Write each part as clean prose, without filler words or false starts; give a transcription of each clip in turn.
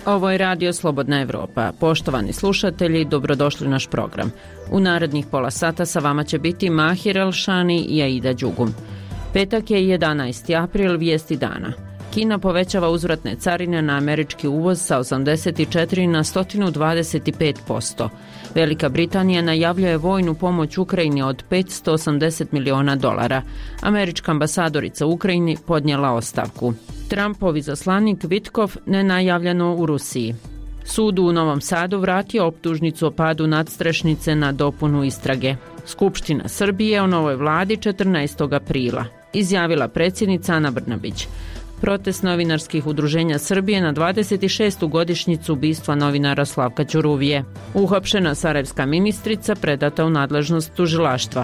Ovo je Radio Slobodna Evropa. Poštovani slušatelji, dobrodošli u naš program. U narednih pola sata sa vama će biti Mahir Elšani i Aida Đugum. Petak je 11. april, vijesti dana. Kina povećava uzvratne carine na američki uvoz sa 84 na 125%. Velika Britanija najavljuje vojnu pomoć Ukrajini od $580 miliona. Američka ambasadorica u Ukrajini podnijela ostavku. Trumpov izaslanik Vitkov nenajavljeno u Rusiji. Sud u Novom Sadu vratio optužnicu o padu nadstrešnice na dopunu istrage. Skupština Srbije o novoj vladi 14. aprila. Izjavila predsjednica Ana Brnabić. Protest novinarskih udruženja Srbije na 26. godišnjicu ubistva novinara Slavka Ćuruvije. Uhapšena sarajevska ministrica predata u nadležnost tužilaštva.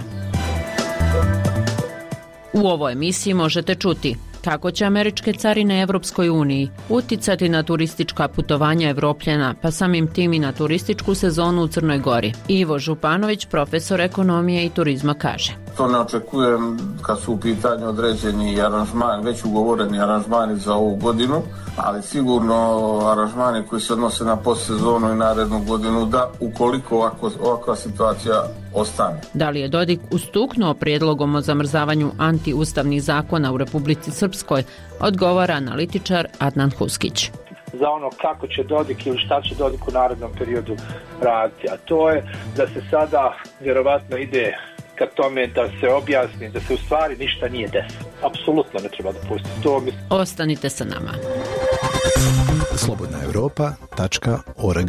U ovoj emisiji možete čuti kako će američke carine Evropskoj uniji uticati na turistička putovanja Evropljana, pa samim tim i na turističku sezonu u Crnoj Gori. Ivo Županović, profesor ekonomije i turizma, kaže: To ne očekujem kad su u pitanju određeni aranžmani, već ugovoreni aranžmani za ovu godinu, ali sigurno aranžmani koji se odnose na postsezonu i narednu godinu, da ukoliko ovakva situacija ostane. Da li je Dodik ustuknuo prijedlogom o zamrzavanju antiustavnih zakona u Republici Srpskoj, odgovara analitičar Adnan Huskić. Za ono kako će Dodik ili šta će Dodik u narednom periodu raditi, a to je da se sada vjerovatno ide ka tome da se objasni da se u stvari ništa nije desilo. Apsolutno ne treba dopustiti to. Ostanite sa nama. slobodnaevropa.org.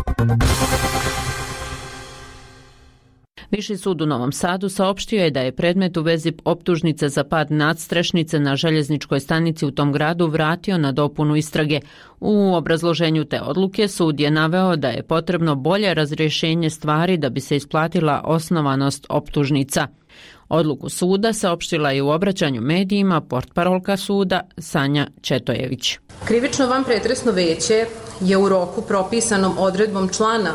Viši sud u Novom Sadu saopštio je da je predmet u vezi optužnice za pad nadstrešnice na željezničkoj stanici u tom gradu vratio na dopunu istrage. U obrazloženju te odluke sud je naveo da je potrebno bolje razrješenje stvari da bi se isplatila osnovanost optužnica. Odluku suda saopštila je u obraćanju medijima portparolka suda Sanja Četojević. Krivično vanpretresno veće je u roku propisanom odredbom člana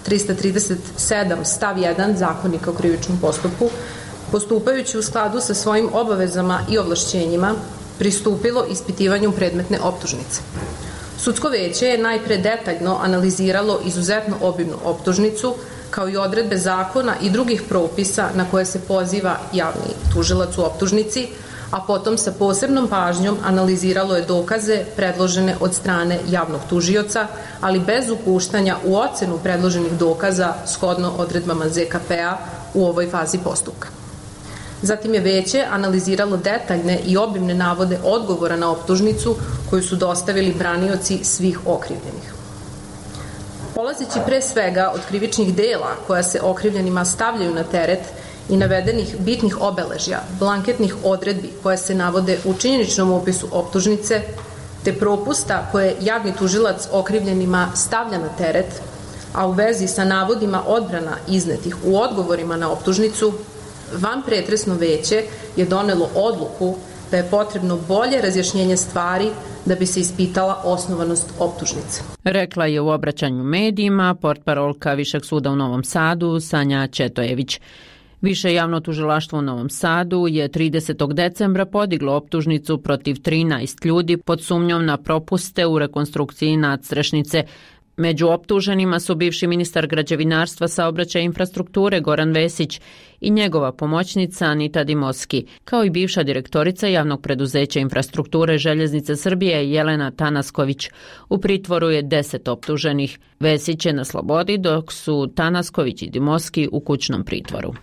337 stav 1 Zakonika o krivičnom postupku, postupajući u skladu sa svojim obavezama i ovlašćenjima, pristupilo ispitivanju predmetne optužnice. Sudsko veće je najpre detaljno analiziralo izuzetno obimnu optužnicu, kao i odredbe zakona i drugih propisa na koje se poziva javni tužilac u optužnici, a potom sa posebnom pažnjom analiziralo je dokaze predložene od strane javnog tužioca, ali bez upuštanja u ocenu predloženih dokaza shodno odredbama ZKP-a u ovoj fazi postupka. Zatim je veće analiziralo detaljne i obimne navode odgovora na optužnicu koju su dostavili branioci svih okrivljenih. Polazeći pre svega od krivičnih dela koja se okrivljenima stavljaju na teret i navedenih bitnih obeležja, blanketnih odredbi koje se navode u činjeničnom opisu optužnice, te propusta koje javni tužilac okrivljenima stavlja na teret, a u vezi sa navodima odbrana iznetih u odgovorima na optužnicu, vanpretresno veće je donelo odluku da je potrebno bolje razjašnjenje stvari da bi se ispitala osnovanost optužnice. Rekla je u obraćanju medijima portparolka Višeg suda u Novom Sadu Sanja Četojević. Više javno tužilaštvo u Novom Sadu je 30. decembra podiglo optužnicu protiv 13 ljudi pod sumnjom na propuste u rekonstrukciji nadstrešnice. Među optuženima su bivši ministar građevinarstva, saobraćaja i infrastrukture Goran Vesić i njegova pomoćnica Anita Dimoski, kao i bivša direktorica javnog preduzeća infrastrukture Željeznice Srbije Jelena Tanasković. U pritvoru je 10 optuženih. Vesić je na slobodi, dok su Tanasković i Dimoski u kućnom pritvoru.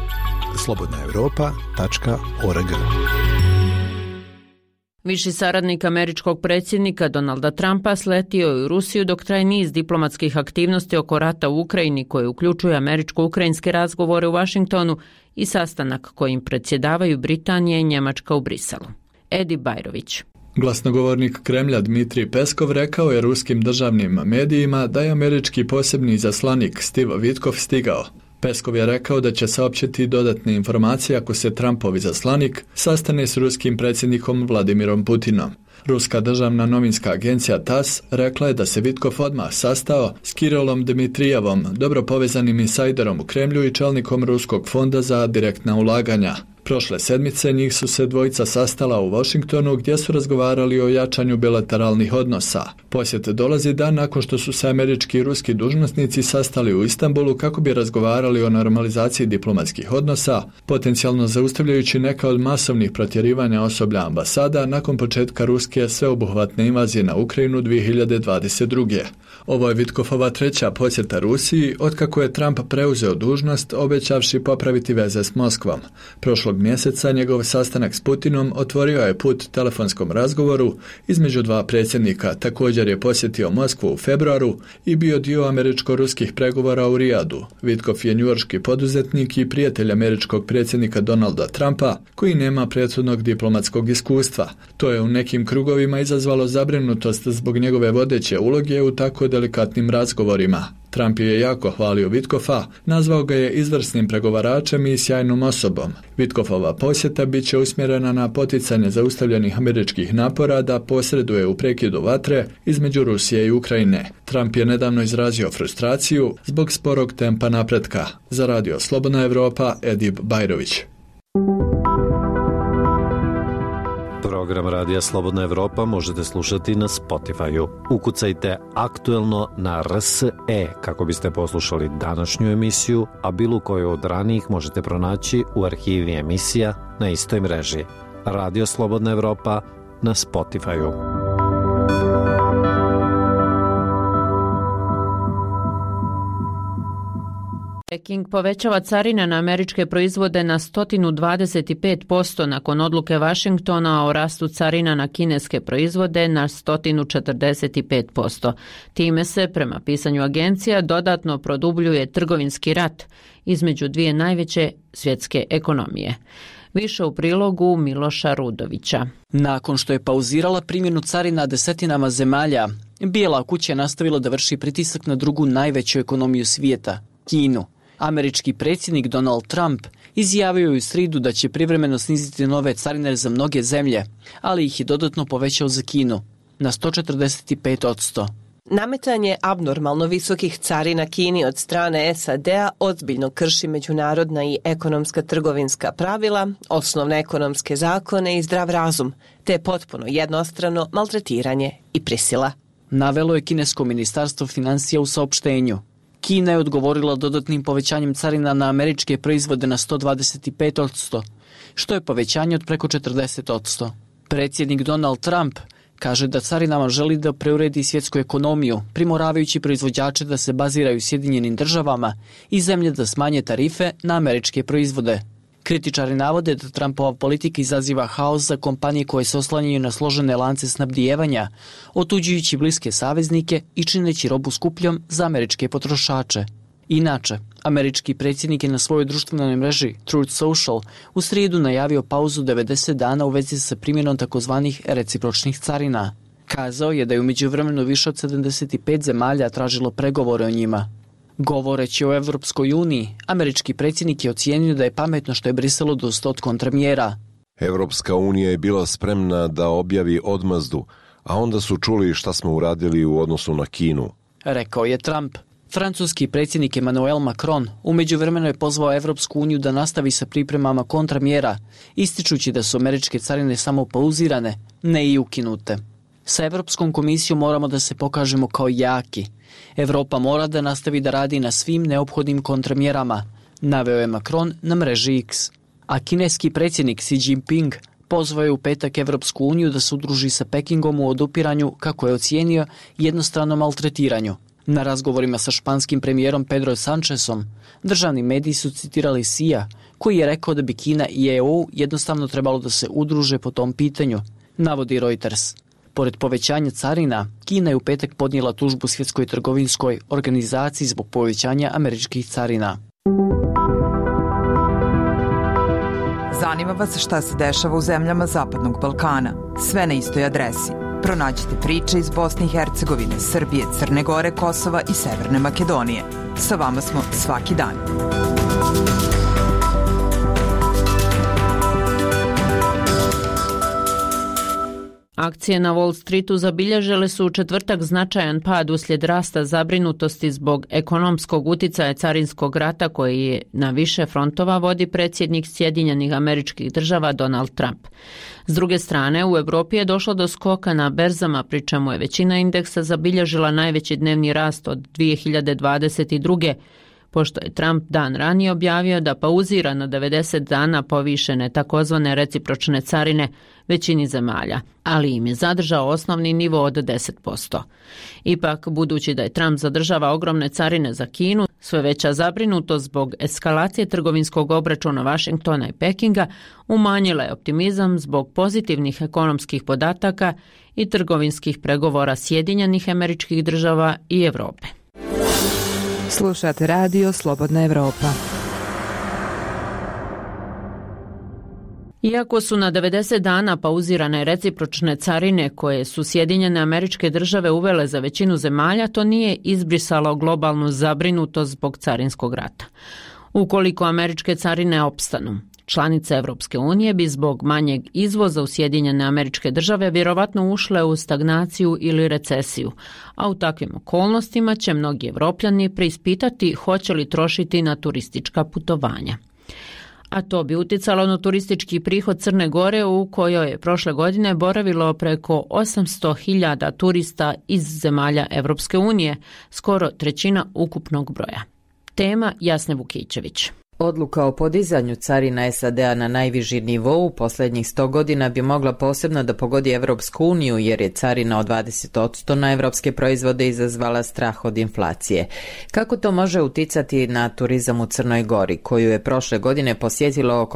slobodnaevropa.org. Viši saradnik američkog predsjednika Donalda Trumpa sletio je u Rusiju dok traje niz diplomatskih aktivnosti oko rata u Ukrajini koje uključuje američko-ukrajinske razgovore u Vašingtonu i sastanak kojim predsjedavaju Britanija i Njemačka u Briselu. Edi Bajrović. Glasnogovornik Kremlja Dmitrij Peskov rekao je ruskim državnim medijima da je američki posebni izaslanik Steve Vitkov stigao. Peskov je rekao da će saopćiti dodatne informacije ako se Trumpov izaslanik sastane s ruskim predsjednikom Vladimirom Putinom. Ruska državna novinska agencija TASS rekla je da se Vitkov odmah sastao s Kirilom Dmitrijevom, dobro povezanim insajderom u Kremlju i čelnikom Ruskog fonda za direktna ulaganja. Prošle sedmice njih su se dvojica sastala u Washingtonu gdje su razgovarali o jačanju bilateralnih odnosa. Posjet dolazi dan nakon što su se američki i ruski dužnosnici sastali u Istanbulu kako bi razgovarali o normalizaciji diplomatskih odnosa, potencijalno zaustavljajući neka od masovnih protjerivanja osoblja ambasada nakon početka ruske sveobuhvatne invazije na Ukrajinu 2022. Ovo je Vitkofova treća posjeta Rusiji otkako je Trump preuzeo dužnost, obećavši popraviti veze s Moskvom. Prošlog mjeseca njegov sastanak s Putinom otvorio je put telefonskom razgovoru između dva predsjednika. Također je posjetio Moskvu u februaru i bio dio američko-ruskih pregovora u Rijadu. Vitkov je njujorški poduzetnik i prijatelj američkog predsjednika Donalda Trumpa, koji nema prethodnog diplomatskog iskustva. To je u nekim krugovima izazvalo zabrinutost zbog njegove vodeće uloge u tako delikatnim razgovorima. Trump je jako hvalio Vitkova, nazvao ga je izvrsnim pregovaračem i sjajnom osobom. Vitkovova posjeta bit će usmjerena na poticanje zaustavljenih američkih napora da posreduje u prekidu vatre između Rusije i Ukrajine. Trump je nedavno izrazio frustraciju zbog sporog tempa napretka. Za Radio Slobodna Evropa, Edip Bajrović. Program Radija Slobodna Evropa možete slušati na Spotify-u. Ukucajte aktuelno na RSE kako biste poslušali današnju emisiju, a bilo koju od ranijih možete pronaći u arhivi emisija na istoj mreži. Radio Slobodna Evropa na Spotify-u. Peking povećava carine na američke proizvode na 125% nakon odluke Washingtona o rastu carina na kineske proizvode na 145%. Time se, prema pisanju agencija, dodatno produbljuje trgovinski rat između dvije najveće svjetske ekonomije. Više u prilogu Miloša Rudovića. Nakon što je pauzirala primjenu carina desetinama zemalja, Bijela kuća je nastavila da vrši pritisak na drugu najveću ekonomiju svijeta, Kinu. Američki predsjednik Donald Trump izjavio je u srijedu da će privremeno sniziti nove carine za mnoge zemlje, ali ih je dodatno povećao za Kinu na 145%. Nametanje abnormalno visokih carina Kini od strane SAD-a ozbiljno krši međunarodna i ekonomska trgovinska pravila, osnovne ekonomske zakone i zdrav razum, te potpuno jednostrano maltretiranje i prisila. Navelo je kinesko ministarstvo financija u saopštenju. Kina je odgovorila dodatnim povećanjem carina na američke proizvode na 125%, što je povećanje od preko 40%. Predsjednik Donald Trump kaže da carinama želi da preuredi svjetsku ekonomiju, primoravajući proizvođače da se baziraju u Sjedinjenim državama i zemlje da smanje tarife na američke proizvode. Kritičari navode da Trumpova politika izaziva haos za kompanije koje se oslanjaju na složene lance snabdijevanja, otuđujući bliske saveznike i čineći robu skupljom za američke potrošače. Inače, američki predsjednik je na svojoj društvenoj mreži Truth Social u srijedu najavio pauzu 90 dana u vezi sa primjenom takozvanih recipročnih carina. Kazao je da je u međuvremenu više od 75 zemalja tražilo pregovore o njima. Govoreći o Evropskoj uniji, američki predsjednik je ocijenio da je pametno što je Brisel odustao od kontramjera. Evropska unija je bila spremna da objavi odmazdu, a onda su čuli šta smo uradili u odnosu na Kinu, rekao je Trump. Francuski predsjednik Emmanuel Macron u međuvremenu je pozvao Evropsku uniju da nastavi sa pripremama kontramjera, ističući da su američke carine samo pauzirane, ne i ukinute. Sa Evropskom komisijom moramo da se pokažemo kao jaki. Evropa mora da nastavi da radi na svim neophodnim kontramjerama, naveo je Macron na mreži X. A kineski predsjednik Xi Jinping pozvao je u petak Evropsku uniju da se udruži sa Pekingom u odupiranju, kako je ocijenio, jednostranom maltretiranju. Na razgovorima sa španskim premijerom Pedro Sanchezom, državni mediji su citirali Xija, koji je rekao da bi Kina i EU jednostavno trebalo da se udruže po tom pitanju, navodi Reuters. Pored povećanja carina, Kina je u petak podnijela tužbu Svjetskoj trgovinskoj organizaciji zbog povećanja američkih carina. Zanima vas šta se dešava u zemljama Zapadnog Balkana? Sve na istoj adresi. Pronađite priče iz Bosne i Hercegovine, Srbije, Crne Gore, Kosova i Severne Makedonije. Sa vama smo svaki dan. Akcije na Wall Streetu zabilježile su u četvrtak značajan pad uslijed rasta zabrinutosti zbog ekonomskog uticaja carinskog rata koji je na više frontova vodi predsjednik Sjedinjenih Američkih Država Donald Trump. S druge strane, u Europi je došlo do skoka na berzama, pri čemu je većina indeksa zabilježila najveći dnevni rast od 2022. pošto je Trump dan ranije objavio da pauzira na 90 dana povišene takozvane recipročne carine većini zemalja, ali im je zadržao osnovni nivo od 10%. Ipak, budući da je Trump zadržava ogromne carine za Kinu, sve veća zabrinutost zbog eskalacije trgovinskog obračuna Vašingtona i Pekinga umanjila je optimizam zbog pozitivnih ekonomskih podataka i trgovinskih pregovora Sjedinjenih Američkih Država i Europe. Slušate radio Slobodna Evropa. Iako su na 90 dana pauzirane recipročne carine koje su Sjedinjene Američke Države uvele za većinu zemalja, to nije izbrisalo globalnu zabrinutost zbog carinskog rata. Ukoliko američke carine opstanu, članice Europske unije bi zbog manjeg izvoza u Sjedinjene Američke Države vjerovatno ušle u stagnaciju ili recesiju, a u takvim okolnostima će mnogi Evropljani preispitati hoće li trošiti na turistička putovanja. A to bi uticalo na turistički prihod Crne Gore u kojoj je prošle godine boravilo preko 800.000 turista iz zemalja Evropske unije, skoro trećina ukupnog broja. Tema Jasne Vukićević. Odluka o podizanju carina SAD-a na najviši nivou u posljednjih 100 godina bi mogla posebno da pogodi Evropsku uniju jer je carina od 20% na evropske proizvode izazvala strah od inflacije. Kako to može uticati na turizam u Crnoj Gori, koju je prošle godine posjetilo oko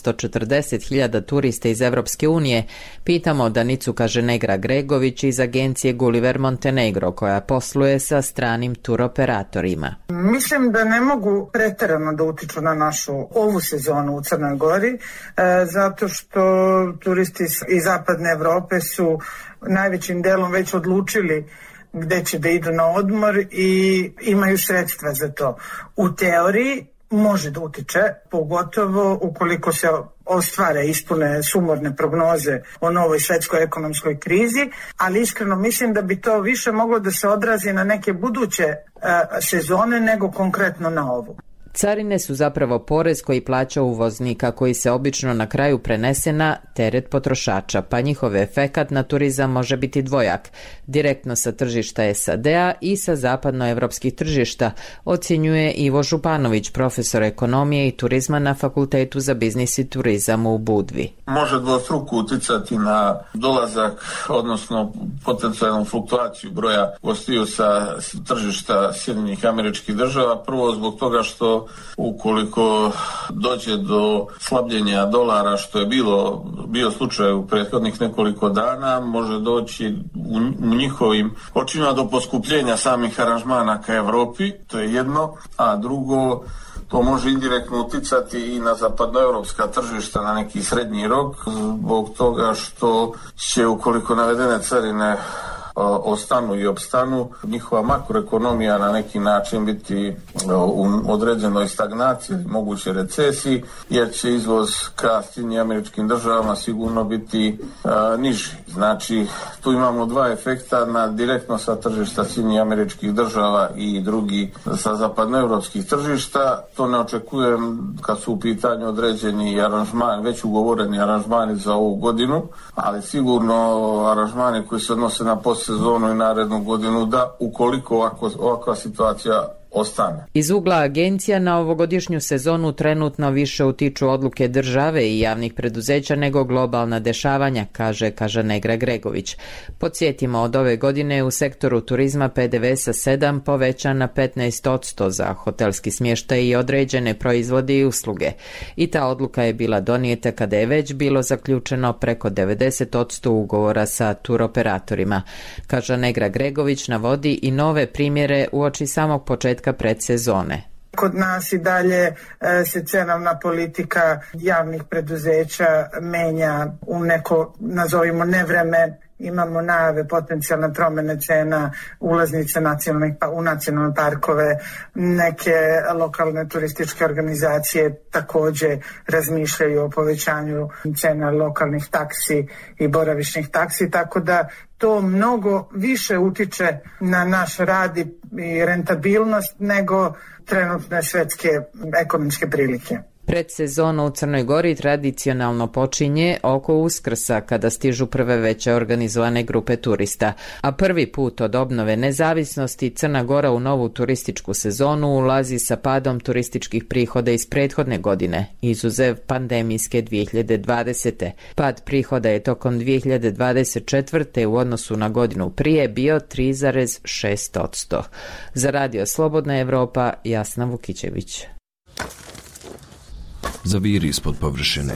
840.000 turista iz Evropske unije, pitamo Danicu Kaženegra Gregović iz agencije Gulliver Montenegro koja posluje sa stranim turoperatorima. Mislim da ne mogu pretjerano da utiču na našu ovu sezonu u Crnoj Gori, zato što turisti iz zapadne Evrope su najvećim delom već odlučili gde će da idu na odmor i imaju sredstva za to. U teoriji može da utiče, pogotovo ukoliko se ostvare, ispune sumorne prognoze o novoj svetskoj ekonomskoj krizi, ali iskreno mislim da bi to više moglo da se odrazi na neke buduće sezone nego konkretno na ovu. Carine su zapravo porez koji plaća uvoznika koji se obično na kraju prenese na teret potrošača, pa njihov efekat na turizam može biti dvojak, direktno sa tržišta SAD-a i sa zapadnoevropskih tržišta, ocjenjuje Ivo Županović, profesor ekonomije i turizma na Fakultetu za biznis i turizam u Budvi. Može dvostruko uticati na dolazak, odnosno potencijalnu fluktuaciju broja gostiju sa tržišta Sjedinjenih Američkih Država. Prvo zbog toga što ukoliko dođe do slabljenja dolara, što je bio slučaj u prethodnih nekoliko dana, može doći u njihovim očima do poskupljenja samih aranžmana ka Evropi, to je jedno, a drugo, to može indirektno uticati i na zapadnoevropska tržišta na neki srednji rok, zbog toga što će, ukoliko navedene carine ostanu i opstanu, njihova makroekonomija na neki način biti u određenoj stagnaciji, moguće recesiji, jer će izvoz ka Sjedinjenim Američkim Državama sigurno biti niži. Znači, tu imamo dva efekta direktno sa tržišta Sjedinjenih Američkih Država i drugi sa zapadnoevropskih tržišta. To ne očekujem kad su u pitanju određeni aranžmani, već ugovoreni aranžmani za ovu godinu, ali sigurno aranžmani koji se odnose na sezonu i narednu godinu, da ukoliko ovakva situacija ostane. Iz ugla agencija na ovogodišnju sezonu trenutno više utiču odluke države i javnih preduzeća nego globalna dešavanja, kaže Kaženegra Gregović. Podsjetimo, od ove godine u sektoru turizma PDV sa 7 povećan na 15% za hotelski smještaj i određene proizvode i usluge. I ta odluka je bila donijeta kada je već bilo zaključeno preko 90% ugovora sa turoperatorima. Kaženegra Gregović navodi i nove primjere uoči samog početka predsezone. Kod nas i dalje se cenovna politika javnih preduzeća menja u neko, nazovimo, nevreme imamo najave potencijalne promjene cena ulaznice u nacionalne parkove. Neke lokalne turističke organizacije također razmišljaju o povećanju cena lokalnih taksi i boravišnih taksi, tako da to mnogo više utiče na naš rad i rentabilnost nego trenutne svetske ekonomske prilike. Predsezona u Crnoj Gori tradicionalno počinje oko Uskrsa kada stižu prve veće organizovane grupe turista, a prvi put od obnove nezavisnosti Crna Gora u novu turističku sezonu ulazi sa padom turističkih prihoda iz prethodne godine, izuzev pandemijske 2020. Pad prihoda je tokom 2024. u odnosu na godinu prije bio 3,6%. Za Radio Slobodna Evropa, Jasna Vukićević. Zaviri ispod površine.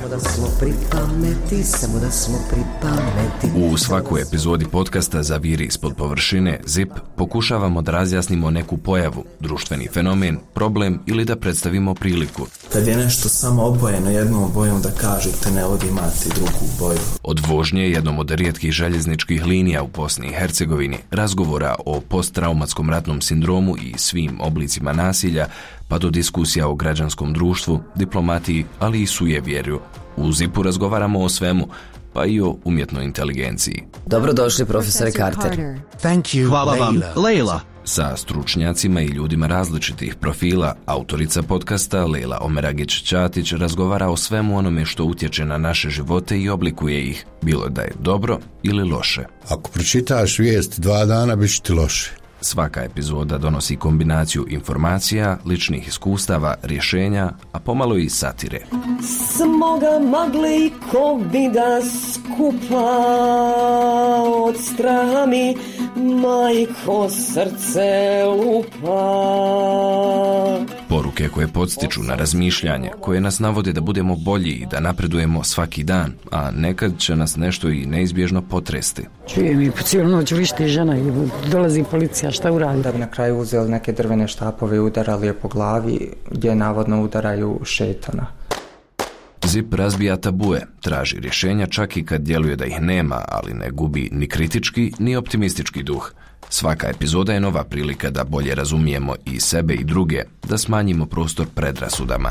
U svakoj epizodi podcasta Zaviri ispod površine ZIP pokušavamo da razjasnimo neku pojavu, društveni fenomen, problem ili da predstavimo priliku. Kad je nešto samo obojeno jednom bojom da kažete ne vodi imati drugu boju. Od vožnje jednom od rijetkih željezničkih linija u Bosni i Hercegovini, razgovora o posttraumatskom ratnom sindromu i svim oblicima nasilja, pa do diskusija o građanskom društvu, diplomatiji, ali i sujevjerju. U ZIP-u razgovaramo o svemu, pa i o umjetnoj inteligenciji. Dobrodošli, profesore Carter. Thank you, hvala vam, Leila. Sa stručnjacima i ljudima različitih profila, autorica podcasta Leila Omeragić-Ćatić razgovara o svemu onome što utječe na naše živote i oblikuje ih, bilo da je dobro ili loše. Ako pročitaš vijest 2 dana, bit će ti loše. Svaka epizoda donosi kombinaciju informacija, ličnih iskustava, rješenja, a pomalo i satire. Smoga magle ko vida skupa od straha mi majko srce lupa. Poruke koje podstiču na razmišljanje, koje nas navode da budemo bolji i da napredujemo svaki dan, a nekad će nas nešto i neizbježno potresti. Čujem i po cijelu noć vrišti žena i dolazi policija, šta uradi? Da bi na kraju uzeli neke drvene štapove i udarali je po glavi gdje navodno udaraju šetana. ZIP razbija tabue, traži rješenja čak i kad djeluje da ih nema, ali ne gubi ni kritički ni optimistički duh. Svaka epizoda je nova prilika da bolje razumijemo i sebe i druge, da smanjimo prostor predrasudama.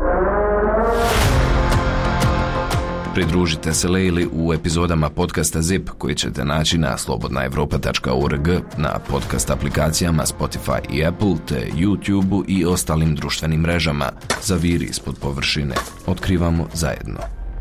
Pridružite se Leili u epizodama podcasta ZIP koji ćete naći na slobodnaevropa.org, na podcast aplikacijama Spotify i Apple, te YouTube i ostalim društvenim mrežama. Zaviri ispod površine. Otkrivamo zajedno.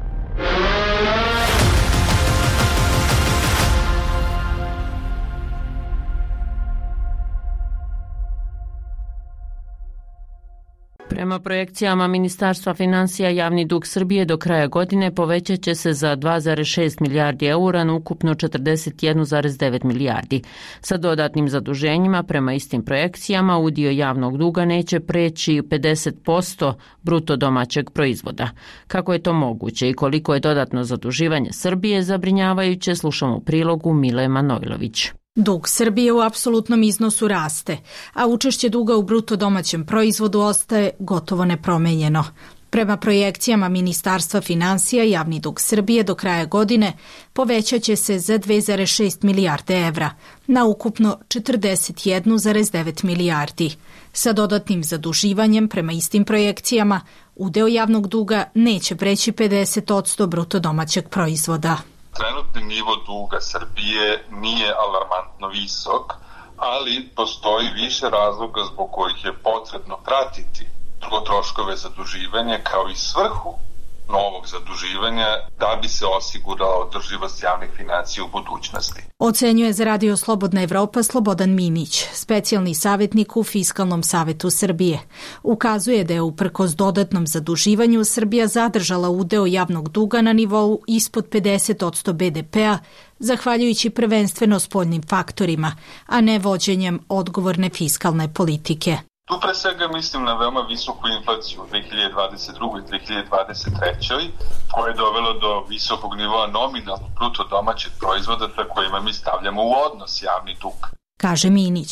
Prema projekcijama Ministarstva financija, javni dug Srbije do kraja godine povećat će se za 2,6 milijardi eura na ukupno 41,9 milijardi. Sa dodatnim zaduženjima, prema istim projekcijama, udio javnog duga neće preći 50% bruto domaćeg proizvoda. Kako je to moguće i koliko je dodatno zaduživanje Srbije zabrinjavajuće, slušamo u prilogu Mile Manojlović. Dug Srbije u apsolutnom iznosu raste, a učešće duga u bruto domaćem proizvodu ostaje gotovo nepromenjeno. Prema projekcijama Ministarstva financija, javni dug Srbije do kraja godine povećat će se za 2,6 milijarde evra, na ukupno 41,9 milijardi. Sa dodatnim zaduživanjem, prema istim projekcijama, udeo javnog duga neće preći 50% bruto domaćeg proizvoda. Trenutni nivo duga Srbije nije alarmantno visok, ali postoji više razloga zbog kojih je potrebno pratiti troškove zaduživanja kao i svrhu novog zaduživanja da bi se osigurala održivost javnih financija u budućnosti. Ocenjuje za Radio Slobodna Evropa Slobodan Minić, specijalni savjetnik u Fiskalnom savetu Srbije. Ukazuje da je uprkos dodatnom zaduživanju Srbija zadržala udeo javnog duga na nivou ispod 50% BDP-a, zahvaljujući prvenstveno spoljnim faktorima, a ne vođenjem odgovorne fiskalne politike. Tu pre svega mislim na veoma visoku inflaciju u 2022. i 2023. koja je dovela do visokog nivoa nominalnog bruto domaćeg proizvoda sa kojima mi stavljamo u odnos javni dug. Kaže Minić,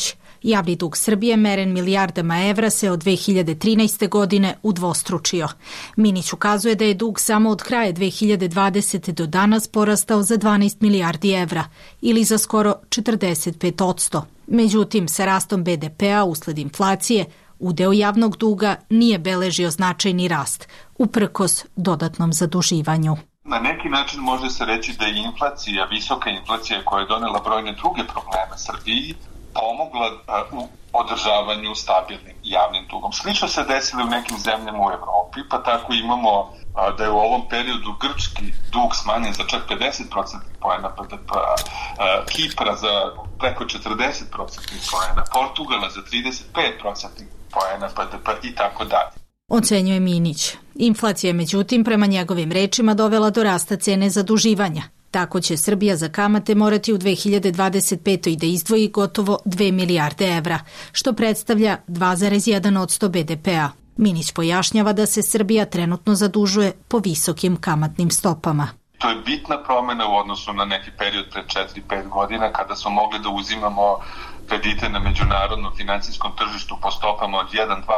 Javni dug Srbije, meren milijardama evra, se od 2013. godine udvostručio. Minić ukazuje da je dug samo od kraja 2020. do danas porastao za 12 milijardi evra ili za skoro 45%. Međutim, sa rastom BDP-a usled inflacije, udeo javnog duga nije beležio značajni rast, uprkos dodatnom zaduživanju. Na neki način može se reći da je inflacija, visoka inflacija koja je donela brojne druge probleme Srbiji, pomogla u održavanju stabilnim javnim dugom. Slično se desilo u nekim zemljama u Evropi, pa tako imamo da je u ovom periodu grčki dug smanjen za čak 50% poena BDP, Kipra za preko 40% poena, Portugala za 35% poena BDP i tako dalje. Ocenjuje Minić. Inflacija je, međutim, prema njegovim rečima dovela do rasta cene zaduživanja. Tako će Srbija za kamate morati u 2025. da izdvoji gotovo 2 milijarde evra, što predstavlja 2,1% BDP-a. Minić pojašnjava da se Srbija trenutno zadužuje po visokim kamatnim stopama. To je bitna promjena u odnosu na neki period pred 4-5 godina kada smo mogli da uzimamo kredite na međunarodnom financijskom tržištu po stopama od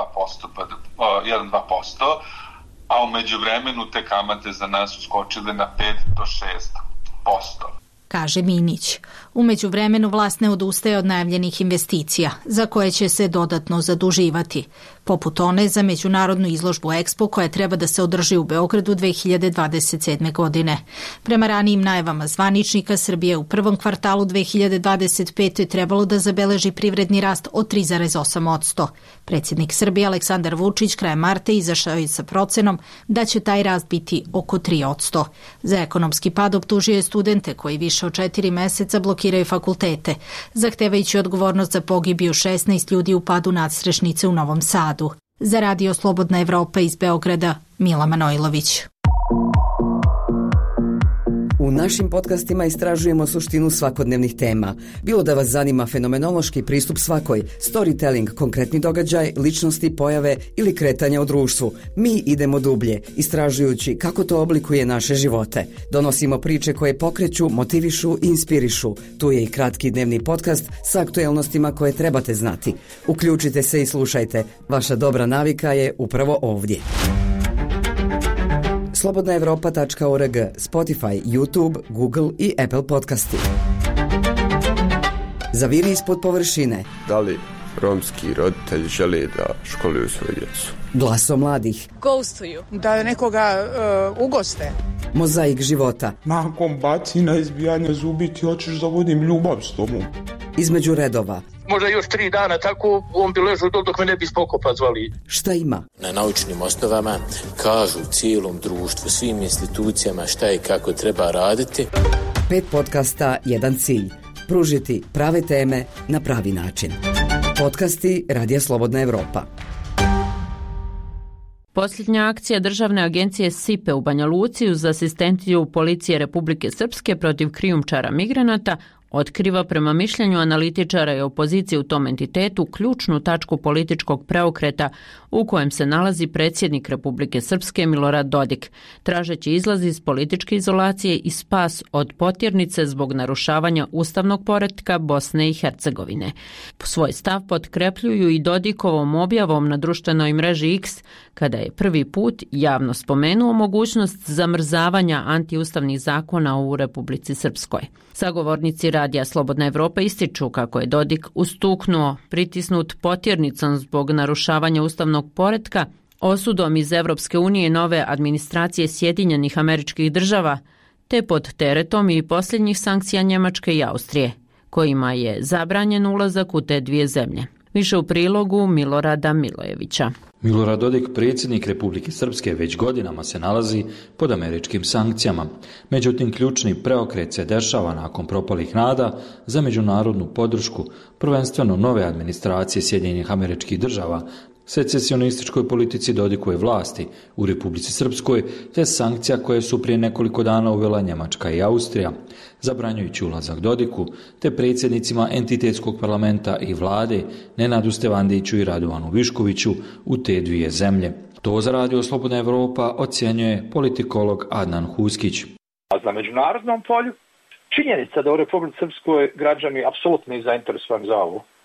1-2%, a u međuvremenu te kamate za nas su skočile na 5 do 6%. Kaže Minić. U međuvremenu vlast ne odustaje od najavljenih investicija, za koje će se dodatno zaduživati, poput one za međunarodnu izložbu Expo koja treba da se održi u Beogradu 2027. godine. Prema ranijim najavama zvaničnika, Srbije u prvom kvartalu 2025. trebalo da zabeleži privredni rast od 3,8%. Predsjednik Srbije Aleksandar Vučić krajem marta izašao je sa procenom da će taj rast biti oko 3%. Za ekonomski pad optužio je studente koji više od 4 meseca blokiraju fakultete, zahtevajući odgovornost za pogibiju 16 ljudi u padu nadstrešnice u Novom Sadu. Za Radio Slobodna Evropa iz Beograda, Mila Manojlović. U našim podcastima istražujemo suštinu svakodnevnih tema. Bilo da vas zanima fenomenološki pristup svakoj, storytelling, konkretni događaj, ličnosti, pojave ili kretanja u društvu, mi idemo dublje, istražujući kako to oblikuje naše živote. Donosimo priče koje pokreću, motivišu i inspirišu. Tu je i kratki dnevni podcast sa aktuelnostima koje trebate znati. Uključite se i slušajte. Vaša dobra navika je upravo ovdje. slobodnaevropa.org, Spotify, YouTube, Google i Apple podcasti. Zaviri ispod površine. Da li romski roditelji žele da školuju svoju djecu? Glasom mladih. Ghostuju. Da nekoga ugoste. Mozaik života. Nakon bacina, izbijanja zubi ti hoćeš da vodim ljubav s tobom. Između redova. Možda još 3 dana tako on bi ležao dok me ne bi spokopa zvali. Šta ima? Na naučnim osnovama kažu cijelom društvu, svim institucijama šta i kako treba raditi. 5 podcasta, 1 cilj. Pružiti prave teme na pravi način. Podcasti Radija Slobodna Evropa. Posljednja akcija Državne agencije SIPE u Banja Luci uz asistenciju Policije Republike Srpske protiv krijumčara migranata otkriva prema mišljenju analitičara i opozicije u tom entitetu ključnu tačku političkog preokreta u kojem se nalazi predsjednik Republike Srpske Milorad Dodik, tražeći izlaz iz političke izolacije i spas od potjernice zbog narušavanja ustavnog poretka Bosne i Hercegovine. Svoj stav potkrepljuju i Dodikovom objavom na društvenoj mreži X, kada je prvi put javno spomenuo mogućnost zamrzavanja antiustavnih zakona u Republici Srpskoj. Sagovornici Radija Slobodna Evropa ističu kako je Dodik ustuknuo, pritisnut potjernicom zbog narušavanja ustavnog poretka, osudom iz Evropske unije nove administracije Sjedinjenih Američkih Država, te pod teretom i posljednjih sankcija Njemačke i Austrije, kojima je zabranjen ulazak u te dvije zemlje. Više u prilogu Milorada Milojevića. Milorad Dodik, predsjednik Republike Srpske, već godinama se nalazi pod američkim sankcijama. Međutim, ključni preokret se dešava nakon propalih nada za međunarodnu podršku, prvenstveno nove administracije Sjedinjenih Američkih Država, secesionističkoj politici Dodikove vlasti u Republici Srpskoj, te sankcija koje su prije nekoliko dana uvela Njemačka i Austrija, zabranjujući ulazak Dodiku, te predsjednicima entitetskog parlamenta i vlade Nenadu Stevandiću i Radovanu Viškoviću u te dvije zemlje. To za Radio Slobodna Evropa ocjenjuje politikolog Adnan Huskić. A za međunarodnom polju činjenica da u Republici Srpskoj građani apsolutno nisu zainteresovani za ovo.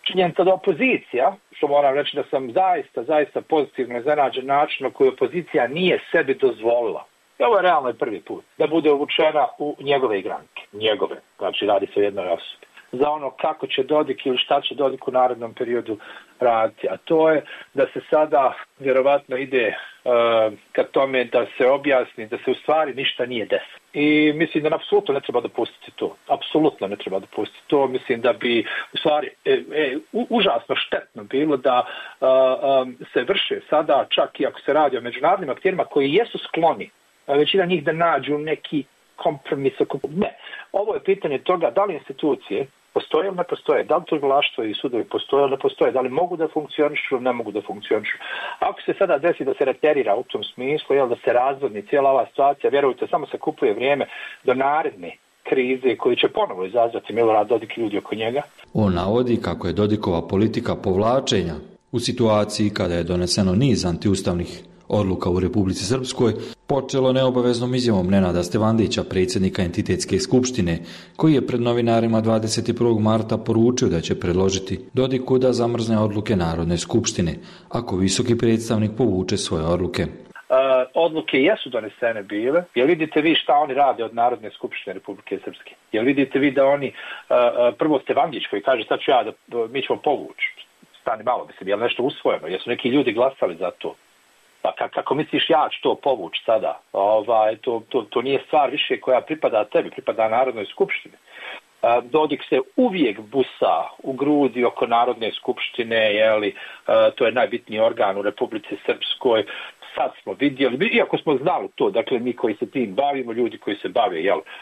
Činjenica da opozicija, što moram reći da sam zaista pozitivno iznenađen način na koji opozicija nije sebi dozvolila. I ovo je realno prvi put da bude uvučena u njegove igranke. Znači radi se o jednoj osobi. Za ono kako će Dodik ili šta će Dodik u narednom periodu raditi. A to je da se sada vjerovatno ide ka tome da se objasni da se u stvari ništa nije desilo. I mislim da apsolutno ne treba dopustiti to. Apsolutno ne treba dopustiti to. Mislim da bi u stvari užasno štetno bilo da se vrše sada, čak i ako se radi o međunarodnim akterima koji jesu skloni, većina njih da nađu neki kompromis. Ne. Ovo je pitanje toga da li institucije postoje ili ne postoje, da li tužilaštvo i sudovi postoje ili ne postoje, da li mogu da funkcionišu ili ne mogu da funkcionišu. Ako se sada desi da se reterira u tom smislu, da se razvodni cijela ova situacija, vjerujte, samo se kupuje vrijeme do naredne krize koji će ponovo izazvati Milorad Dodik i ljudi oko njega. On navodi kako je Dodikova politika povlačenja u situaciji kada je doneseno niz antiustavnih odluka u Republici Srpskoj počelo neobaveznom izjavom Nenada Stevandića, predsjednika entitetske skupštine, koji je pred novinarima 21. marta poručio da će predložiti Dodiku da zamrzne odluke Narodne skupštine, ako visoki predstavnik povuče svoje odluke. Odluke jesu donesene bile. Jel vidite vi šta oni rade od Narodne skupštine Republike Srpske? Jel vidite vi da oni, prvo Stevandić koji kaže sad ću mi ćemo povući. Stani malo, mislim, je li nešto usvojeno? Jesu neki ljudi glasali za to? Pa kako misliš ja ću to povući sada? To nije stvar više koja pripada tebi, pripada Narodnoj skupštini. Dodik se uvijek busa u grudi oko Narodne skupštine, to je najbitniji organ u Republici Srpskoj. Sad smo vidjeli, iako smo znali to, dakle mi koji se tim bavimo, ljudi koji se bave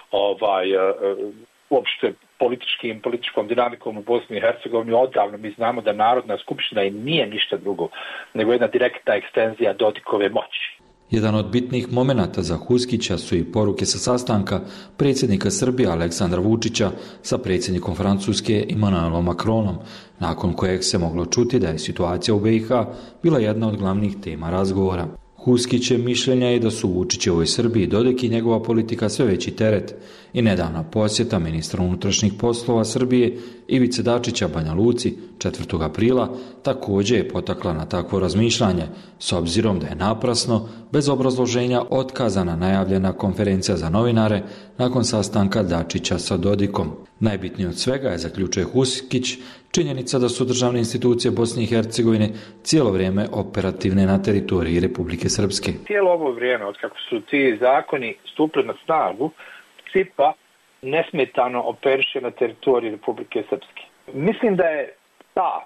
uopšte političkom dinamikom u Bosni i Hercegovini, odavno mi znamo da Narodna skupština i nije ništa drugo nego jedna direktna ekstenzija Dodikove moći. Jedan od bitnih momenata za Huskića su i poruke sa sastanka predsjednika Srbije Aleksandra Vučića sa predsjednikom Francuske Emmanuelom Macronom, nakon kojeg se moglo čuti da je situacija u BiH bila jedna od glavnih tema razgovora. Huskić je mišljenja i da su Vučićevoj Srbiji Dodik i njegova politika sve veći teret i nedavna posjeta ministra unutrašnjih poslova Srbije Ivice Dačića Banja Luci 4. aprila također je potakla na takvo razmišljanje, s obzirom da je naprasno, bez obrazloženja, otkazana najavljena konferencija za novinare nakon sastanka Dačića sa Dodikom. Najbitnije od svega je, zaključuje Huskić, činjenica da su državne institucije Bosne i Hercegovine cijelo vrijeme operativne na teritoriji Republike Srpske. Cijelo ovo vrijeme, od kako su ti zakoni stupili na snagu, CIPA nesmetano operiše na teritoriji Republike Srpske. Mislim da je ta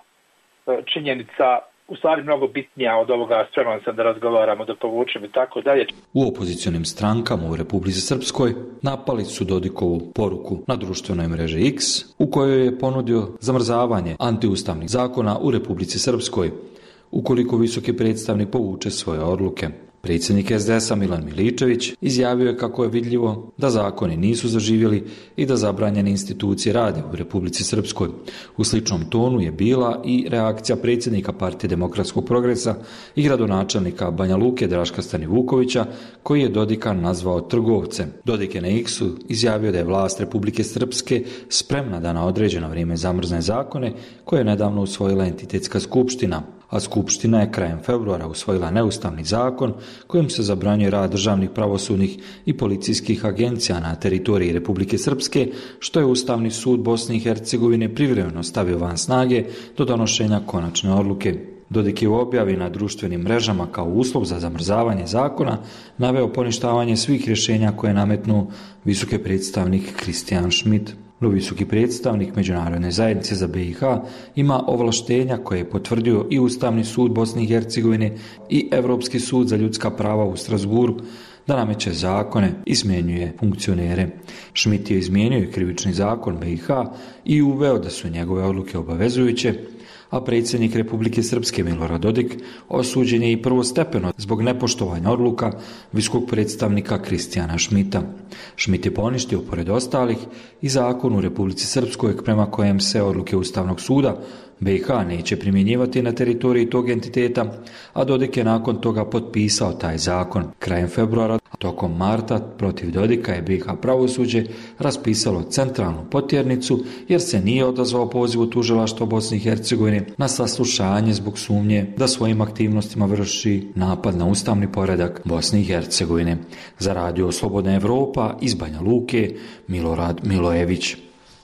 činjenica u stvari mnogo bitnija od ovoga, spreman sam da razgovaramo, da povučem i tako dalje. U opozicionim strankama u Republici Srpskoj napali su Dodikovu poruku na društvenoj mreži X, u kojoj je ponudio zamrzavanje antiustavnih zakona u Republici Srpskoj, ukoliko visoki predstavnik povuče svoje odluke. Predsjednik SDS-a Milan Miličević izjavio je kako je vidljivo da zakoni nisu zaživjeli i da zabranjene institucije rade u Republici Srpskoj. U sličnom tonu je bila i reakcija predsjednika Partije demokratskog progresa i gradonačelnika Banja Luke Draška Stanivukovića, koji je Dodika nazvao trgovcem. Dodik je na X-u izjavio da je vlast Republike Srpske spremna da na određeno vrijeme zamrzne zakone koje je nedavno usvojila entitetska skupština, a skupština je krajem februara usvojila neustavni zakon kojim se zabranjuje rad državnih, pravosudnih i policijskih agencija na teritoriji Republike Srpske, što je Ustavni sud Bosne i Hercegovine privremeno stavio van snage do donošenja konačne odluke. Dodik je u objavi na društvenim mrežama kao uslov za zamrzavanje zakona naveo poništavanje svih rješenja koje je nametnuo visoki predstavnik Christian Schmidt. Visoki predstavnik Međunarodne zajednice za BiH ima ovlaštenja koje je potvrdio i Ustavni sud Bosne i Hercegovine i Europski sud za ljudska prava u Strasburu da nameće zakone i smjenjuje funkcionere. Schmidt je izmijenio i krivični zakon BiH i uveo da su njegove odluke obavezujuće, a predsjednik Republike Srpske Milorad Dodik osuđen je i prvostepeno zbog nepoštovanja odluka visokog predstavnika Kristijana Schmidta. Schmidt je poništio, pored ostalih, i zakon u Republici Srpskoj prema kojem se odluke Ustavnog suda BiH neće primjenjivati na teritoriji tog entiteta, a Dodik je nakon toga potpisao taj zakon krajem februara, Tokom marta protiv Dodika je BiH pravosuđe raspisalo centralnu potjernicu jer se nije odazvao pozivu tužilaštva Bosne i Hercegovine na saslušanje zbog sumnje da svojim aktivnostima vrši napad na ustavni poredak Bosne i Hercegovine. Za Radio Slobodna Evropa iz Banja Luke, Milorad Milojević.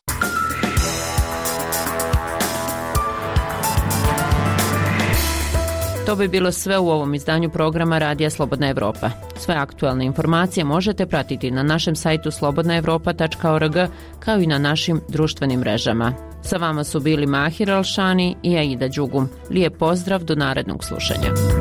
To bi bilo sve u ovom izdanju programa Radija Slobodna Evropa. Sve aktualne informacije možete pratiti na našem sajtu slobodnaevropa.org kao i na našim društvenim mrežama. Sa vama su bili Mahir Alšani i Aida Đugum. Lijep pozdrav do narednog slušanja.